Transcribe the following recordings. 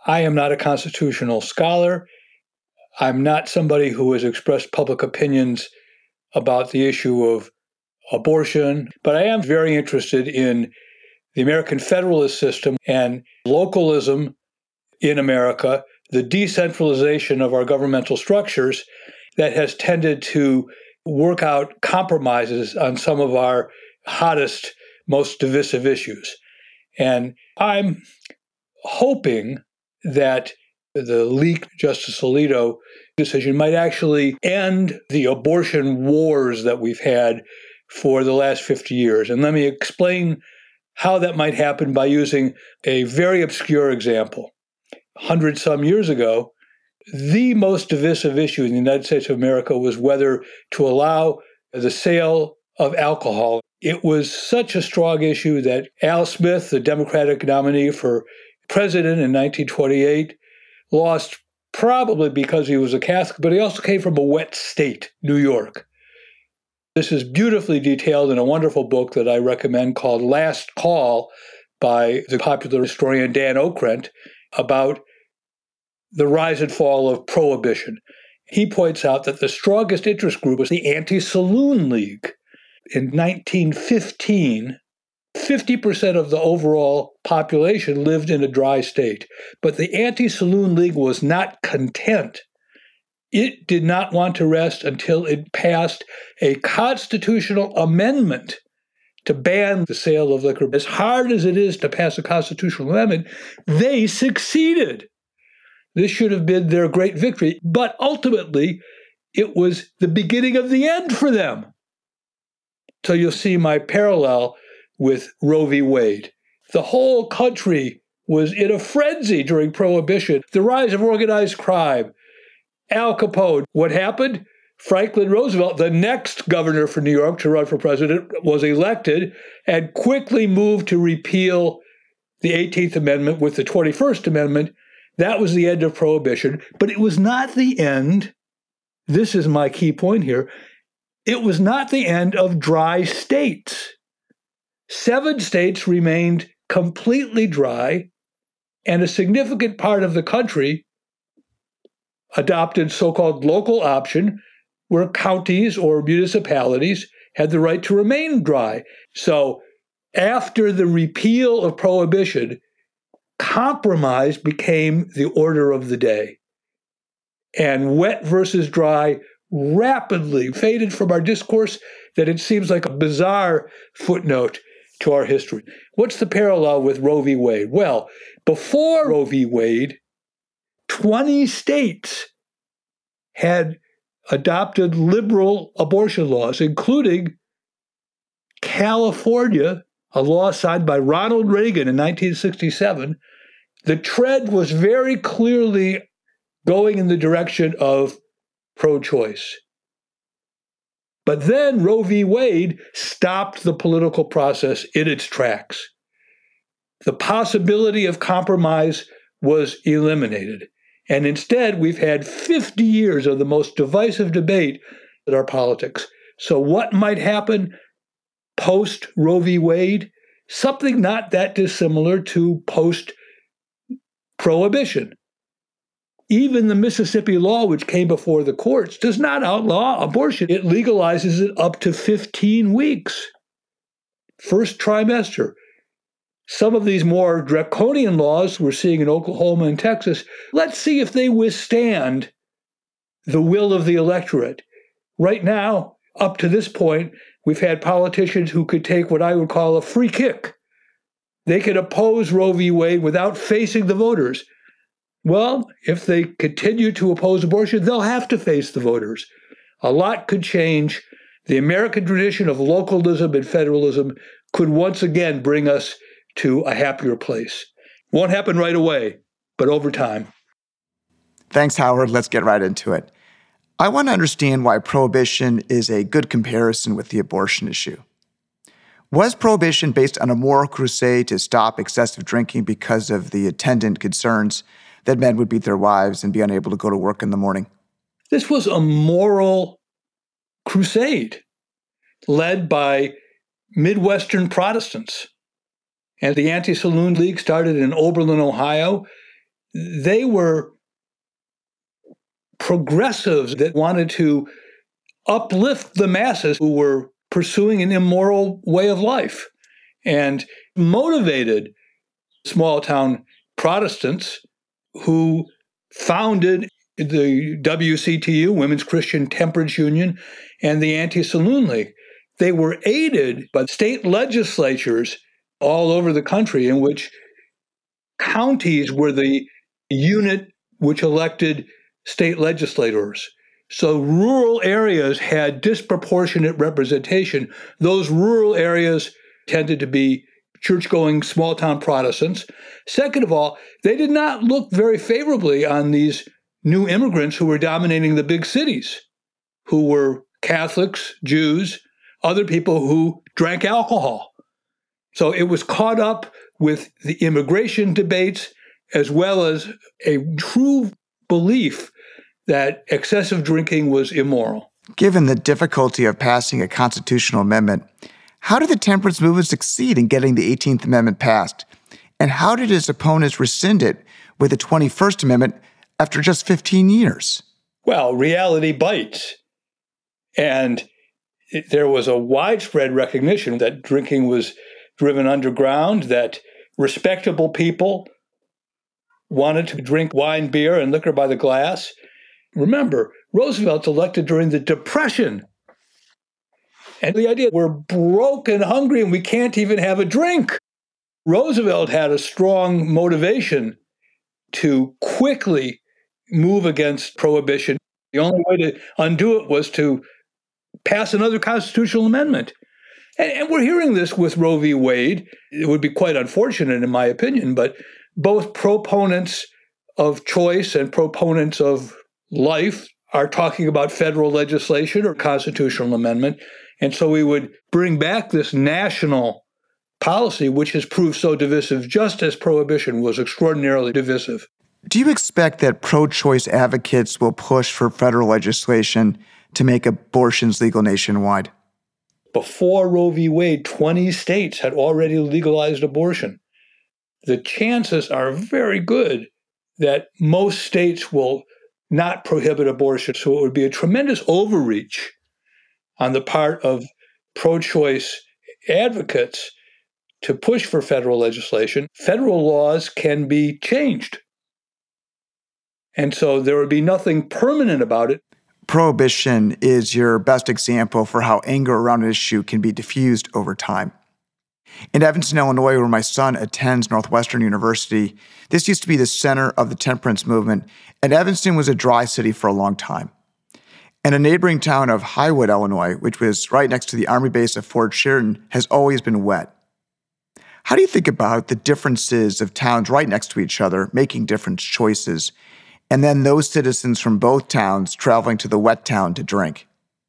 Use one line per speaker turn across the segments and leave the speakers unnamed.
I am not a constitutional scholar. I'm not somebody who has expressed public opinions about the issue of abortion, but I am very interested in the American Federalist system and localism in America, the decentralization of our governmental structures that has tended to work out compromises on some of our hottest, most divisive issues. And I'm hoping that the leaked Justice Alito decision might actually end the abortion wars that we've had for the last 50 years. And let me explain how that might happen by using a very obscure example. 100 some years ago, the most divisive issue in the United States of America was whether to allow the sale of alcohol. It was such a strong issue that Al Smith, the Democratic nominee for president in 1928, lost probably because he was a Catholic, but he also came from a wet state, New York. This is beautifully detailed in a wonderful book that I recommend called Last Call by the popular historian Dan Okrent about the rise and fall of prohibition. He points out that the strongest interest group was the Anti-Saloon League. In 1915, 50% of the overall population lived in a dry state. But the Anti-Saloon League was not content. It did not want to rest until it passed a constitutional amendment to ban the sale of liquor. As hard as it is to pass a constitutional amendment, they succeeded. This should have been their great victory, but ultimately, it was the beginning of the end for them. So you'll see my parallel with Roe v. Wade. The whole country was in a frenzy during Prohibition, the rise of organized crime, Al Capone. What happened? Franklin Roosevelt, the next governor for New York to run for president, was elected and quickly moved to repeal the 18th Amendment with the 21st Amendment. That was the end of Prohibition, but it was not the end. This is my key point here. It was not the end of dry states. 7 states remained completely dry, and a significant part of the country adopted so-called local option, where counties or municipalities had the right to remain dry. So after the repeal of Prohibition, compromise became the order of the day. And wet versus dry rapidly faded from our discourse that it seems like a bizarre footnote to our history. What's the parallel with Roe v. Wade? Well, before Roe v. Wade, 20 states had adopted liberal abortion laws, including California, a law signed by Ronald Reagan in 1967. The trend was very clearly going in the direction of pro-choice. But then Roe v. Wade stopped the political process in its tracks. The possibility of compromise was eliminated. And instead, we've had 50 years of the most divisive debate in our politics. So what might happen post-Roe v. Wade? Something not that dissimilar to post-prohibition. Even the Mississippi law, which came before the courts, does not outlaw abortion. It legalizes it up to 15 weeks, first trimester. Some of these more draconian laws we're seeing in Oklahoma and Texas, let's see if they withstand the will of the electorate. Right now, up to this point, we've had politicians who could take what I would call a free kick. They could oppose Roe v. Wade without facing the voters. Well, if they continue to oppose abortion, they'll have to face the voters. A lot could change. The American tradition of localism and federalism could once again bring us to a happier place. Won't happen right away, but over time.
Thanks, Howard. Let's get right into it. I want to understand why prohibition is a good comparison with the abortion issue. Was prohibition based on a moral crusade to stop excessive drinking because of the attendant concerns that men would beat their wives and be unable to go to work in the morning?
This was a moral crusade led by Midwestern Protestants. And the Anti-Saloon League started in Oberlin, Ohio. They were progressives that wanted to uplift the masses who were pursuing an immoral way of life and motivated small town Protestants who founded the WCTU, Women's Christian Temperance Union, and the Anti-Saloon League. They were aided by state legislatures all over the country in which counties were the unit which elected state legislators. So rural areas had disproportionate representation. Those rural areas tended to be church-going small-town Protestants. Second of all, they did not look very favorably on these new immigrants who were dominating the big cities, who were Catholics, Jews, other people who drank alcohol. So it was caught up with the immigration debates as well as a true belief that excessive drinking was immoral.
Given the difficulty of passing a constitutional amendment, how did the temperance movement succeed in getting the 18th Amendment passed? And how did its opponents rescind it with the 21st Amendment after just 15 years?
Well, reality bites. And there was a widespread recognition that drinking was driven underground, that respectable people wanted to drink wine, beer, and liquor by the glass. Remember, Roosevelt's elected during the Depression. And the idea we're broke and hungry and we can't even have a drink. Roosevelt had a strong motivation to quickly move against prohibition. The only way to undo it was to pass another constitutional amendment. And we're hearing this with Roe v. Wade. It would be quite unfortunate, in my opinion, but both proponents of choice and proponents of life are talking about federal legislation or constitutional amendment. And so we would bring back this national policy, which has proved so divisive, just as prohibition was extraordinarily divisive.
Do you expect that pro-choice advocates will push for federal legislation to make abortions legal nationwide?
Before Roe v. Wade, 20 states had already legalized abortion. The chances are very good that most states will not prohibit abortion. So it would be a tremendous overreach on the part of pro-choice advocates to push for federal legislation. Federal laws can be changed. And so there would be nothing permanent about it.
Prohibition is your best example for how anger around an issue can be diffused over time. In Evanston, Illinois, where my son attends Northwestern University, this used to be the center of the temperance movement, and Evanston was a dry city for a long time. And a neighboring town of Highwood, Illinois, which was right next to the Army base of Fort Sheridan, has always been wet. How do you think about the differences of towns right next to each other making different choices, and then those citizens from both towns traveling to the wet town to drink?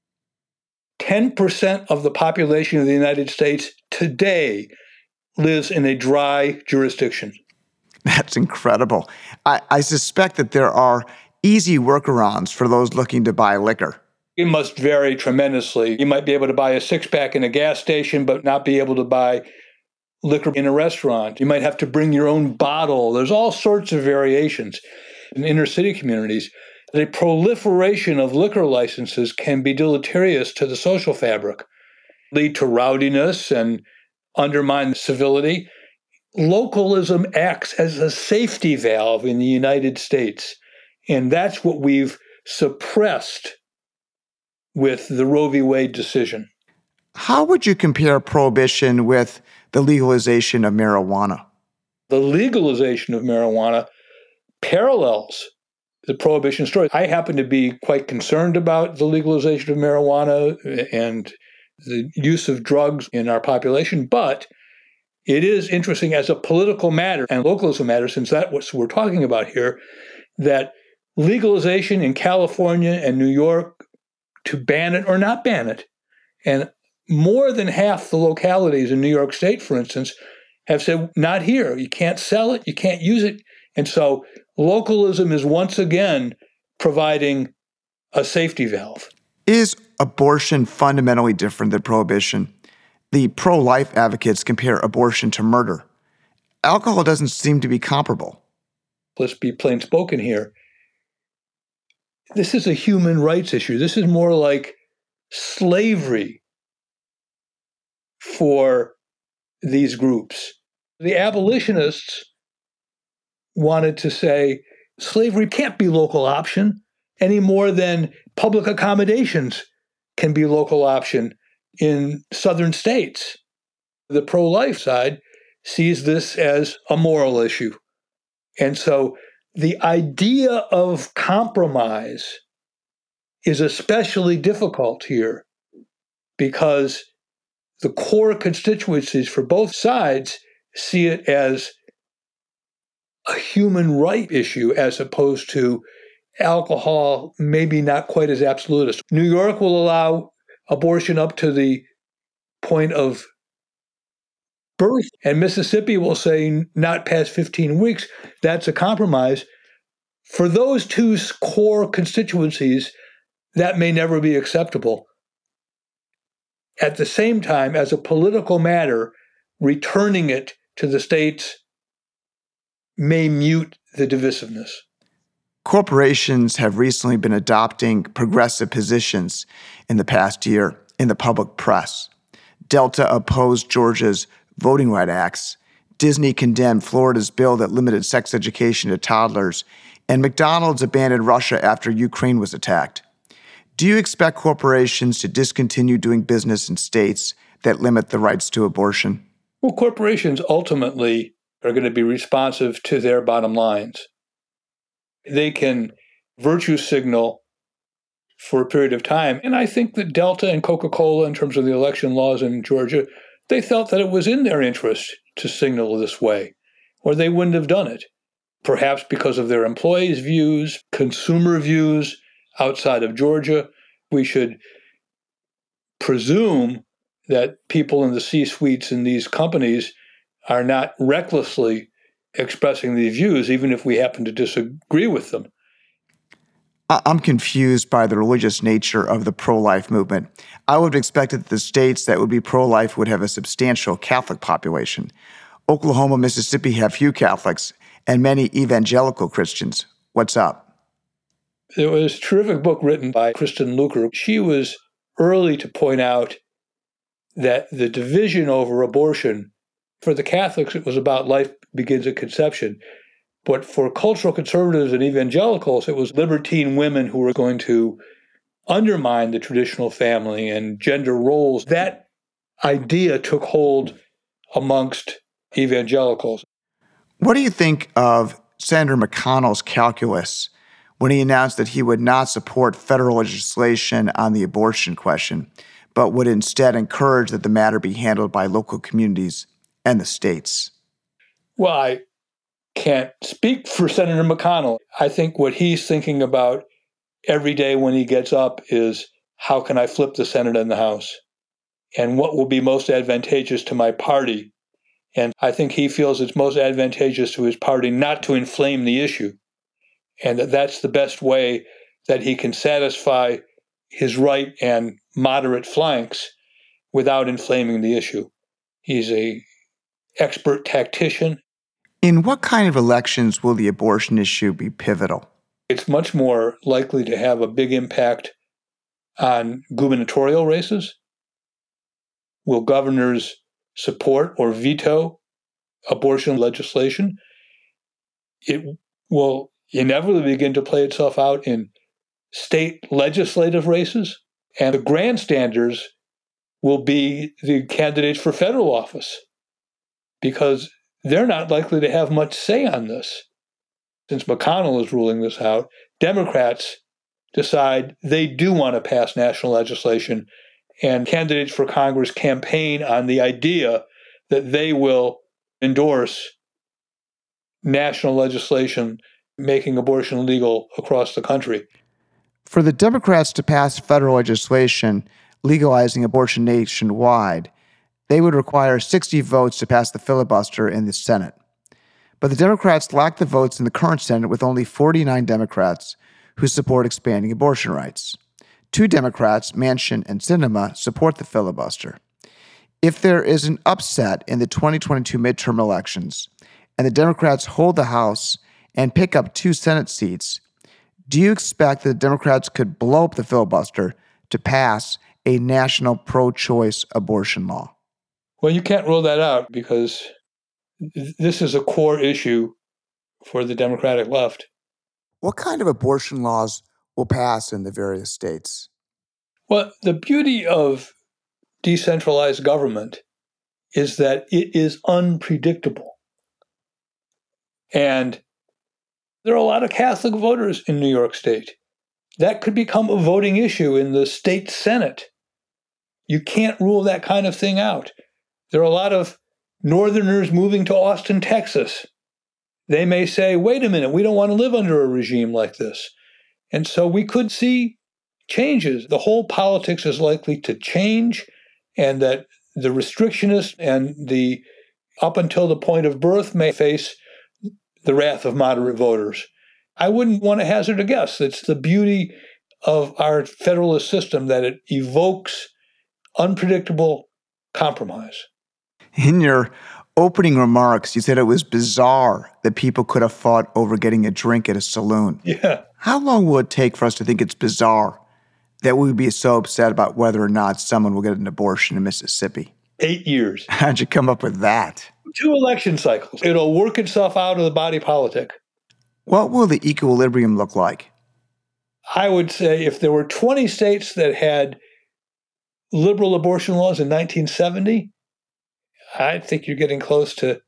10% of the population of the United States today lives in a dry jurisdiction.
That's incredible. I suspect that there are easy workarounds for those looking to buy liquor.
It must vary tremendously. You might be able to buy a six-pack in a gas station, but not be able to buy liquor in a restaurant. You might have to bring your own bottle. There's all sorts of variations in inner city communities. The proliferation of liquor licenses can be deleterious to the social fabric, lead to rowdiness and undermine civility. Localism acts as a safety valve in the United States, and that's what we've suppressed with the Roe v. Wade decision.
How would you compare prohibition with the legalization of marijuana?
The legalization of marijuana parallels the prohibition story. I happen to be quite concerned about the legalization of marijuana and the use of drugs in our population, but it is interesting as a political matter and localism matter, since that's what we're talking about here, that legalization in California and New York to ban it or not ban it, and more than half the localities in New York State, for instance, have said, not here. You can't sell it. You can't use it. And so localism is once again providing a safety valve.
Is abortion fundamentally different than prohibition? The pro-life advocates compare abortion to murder. Alcohol doesn't seem to be comparable.
let's be plain spoken here. This is a human rights issue. This is more like slavery for these groups. The abolitionists wanted to say slavery can't be local option any more than public accommodations can be local option in southern states. The pro-life side sees this as a moral issue. And so the idea of compromise is especially difficult here because the core constituencies for both sides see it as a human right issue as opposed to alcohol, maybe not quite as absolutist. New York will allow abortion up to the point of birth, and Mississippi will say not past 15 weeks. That's a compromise. For those two core constituencies, that may never be acceptable. At the same time, as a political matter, returning it to the states may mute the divisiveness.
Corporations have recently been adopting progressive positions in the past year in the public press. Delta opposed Georgia's Voting Rights Acts. Disney condemned Florida's bill that limited sex education to toddlers. And McDonald's abandoned Russia after Ukraine was attacked. Do you expect corporations to discontinue doing business in states that limit the rights to abortion?
Well, corporations ultimately are going to be responsive to their bottom lines. They can virtue signal for a period of time. And I think that Delta and Coca-Cola, in terms of the election laws in Georgia, they felt that it was in their interest to signal this way, or they wouldn't have done it. Perhaps because of their employees' views, consumer views outside of Georgia. We should presume that people in the C-suites in these companies are not recklessly expressing these views, even if we happen to disagree with them.
I'm confused by the religious nature of the pro-life movement. I would have expected that the states that would be pro-life would have a substantial Catholic population. Oklahoma, Mississippi have few Catholics and many evangelical Christians. What's up?
There was a terrific book written by Kristen Luker. She was early to point out that the division over abortion, for the Catholics, it was about life begins at conception. But for cultural conservatives and evangelicals, it was libertine women who were going to undermine the traditional family and gender roles. That idea took hold amongst evangelicals.
What do you think of Senator McConnell's calculus when he announced that he would not support federal legislation on the abortion question, but would instead encourage that the matter be handled by local communities and the states?
Well, I can't speak for Senator McConnell. I think what he's thinking about every day when he gets up is, how can I flip the Senate and the House? And what will be most advantageous to my party? And I think he feels it's most advantageous to his party not to inflame the issue. And that's the best way that he can satisfy his right and moderate flanks without inflaming the issue. He's an expert tactician.
In what kind of elections will the abortion issue be pivotal?
It's much more likely to have a big impact on gubernatorial races. Will governors support or veto abortion legislation? It will inevitably begin to play itself out in state legislative races, and the grandstanders will be the candidates for federal office because they're not likely to have much say on this. Since McConnell is ruling this out, Democrats decide they do want to pass national legislation, and candidates for Congress campaign on the idea that they will endorse national legislation making abortion legal across the country.
For the Democrats to pass federal legislation legalizing abortion nationwide, they would require 60 votes to pass the filibuster in the Senate. But the Democrats lack the votes in the current Senate with only 49 Democrats who support expanding abortion rights. 2 Democrats, Manchin and Sinema, support the filibuster. If there is an upset in the 2022 midterm elections and the Democrats hold the House and pick up 2 Senate seats, do you expect that the Democrats could blow up the filibuster to pass a national pro-choice abortion law?
Well, you can't rule that out because this is a core issue for the Democratic left.
What kind of abortion laws will pass in the various states?
Well, the beauty of decentralized government is that it is unpredictable. And there are a lot of Catholic voters in New York State. That could become a voting issue in the state Senate. You can't rule that kind of thing out. There are a lot of Northerners moving to Austin, Texas. They may say, wait a minute, we don't want to live under a regime like this. And so we could see changes. The whole politics is likely to change, and that the restrictionists and the up until the point of birth may face the wrath of moderate voters. I wouldn't want to hazard a guess. It's the beauty of our federalist system that it evokes unpredictable compromise.
In your opening remarks, you said it was bizarre that people could have fought over getting a drink at a saloon.
Yeah.
How long will it take for us to think it's bizarre that we would be so upset about whether or not someone will get an abortion in Mississippi?
8 years.
How'd you come up with that?
2 election cycles. It'll work itself out of the body politic.
What will the equilibrium look like?
I would say if there were 20 states that had liberal abortion laws in 1970, I think you're getting close to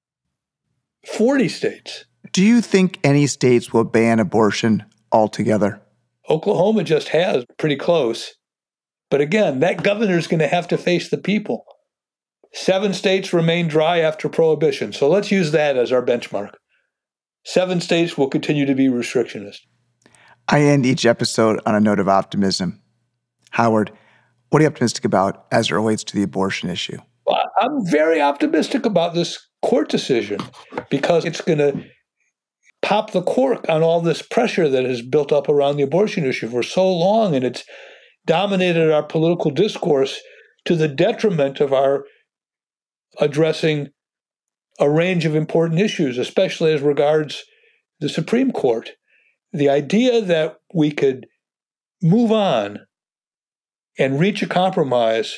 40 states.
Do you think any states will ban abortion altogether?
Oklahoma just has, pretty close. But again, that governor's going to have to face the people. 7 states remain dry after prohibition. So let's use that as our benchmark. 7 states will continue to be restrictionist.
I end each episode on a note of optimism. Howard, what are you optimistic about as it relates to the abortion issue?
Well, I'm very optimistic about this court decision because it's going to pop the cork on all this pressure that has built up around the abortion issue for so long, and it's dominated our political discourse to the detriment of our addressing a range of important issues, especially as regards the Supreme Court. The idea that we could move on and reach a compromise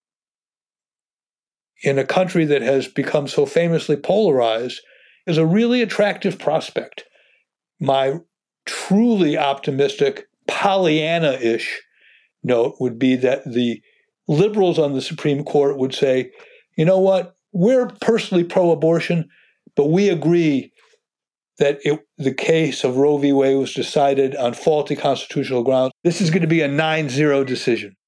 in a country that has become so famously polarized is a really attractive prospect. My truly optimistic, Pollyanna-ish note would be that the liberals on the Supreme Court would say, you know what, we're personally pro-abortion, but we agree that the case of Roe v. Wade was decided on faulty constitutional grounds. This is going to be a 9-0 decision.